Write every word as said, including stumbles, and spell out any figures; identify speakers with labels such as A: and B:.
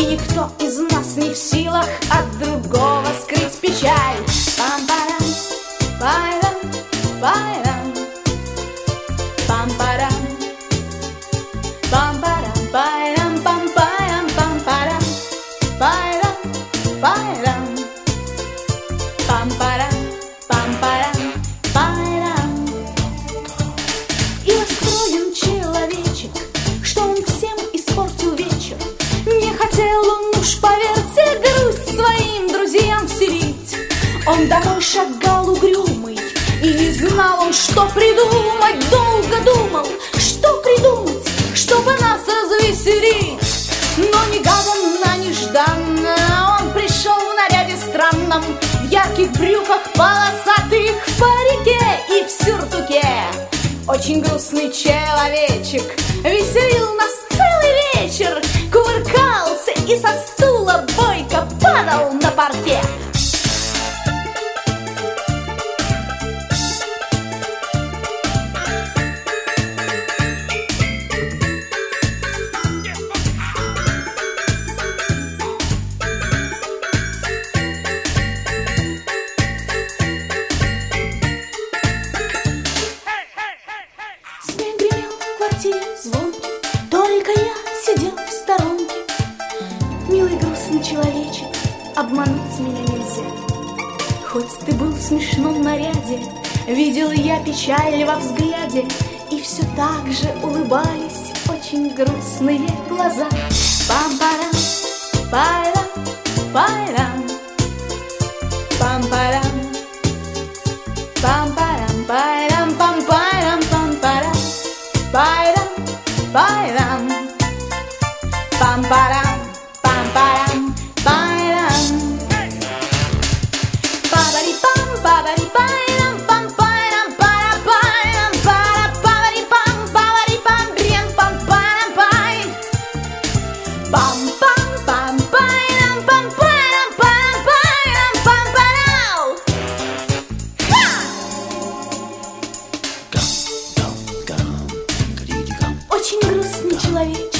A: И никто из нас не в силах от другого скрыть печаль. Пам-парам, пайрам, пайрам, пам-парам, пам-парам, пайрам, пам-парам, пам-парам, пайрам, пайрам, пам-парам, пам-парам, пайрам. И расстроен человечек, что он всем испортил вечер. Не хотел он уж, поверьте, грусть своим друзьям вселить. Он домой шагал угрюмый, и не знал он, что придумать. Долго думал, что придумать, чтобы нас развеселить. Но негаданно, нежданно он пришел в наряде странном, в ярких брюках полосатых, в парике и в сюртуке. Очень грустный человечек веселил нас целый вечер, кувыркался и со стула бойко падал на паркет. Звонкий, только я сидел в сторонке. Милый грустный человечек, обмануть меня нельзя. Хоть ты был в смешном наряде, видел я печаль во взгляде, и все так же улыбались очень грустные глаза. Пам-парам, пайрам, пайрам, пам-парам, пам-парам, пайрам, пам-парам, пам-парам, пайрам, пайрам, пам-парам, пам-парам, пайрам. Па-бари-пам, па-бари-пайрам, пам-пайрам, пара-пайрам, пара-па-бари-пам, па-бари-пам, брем, пам-парам-пай. Пам-пам, пам-пайрам, пам-пайрам, пара-пайрам, пам-парау. Ха! Очень грустный человек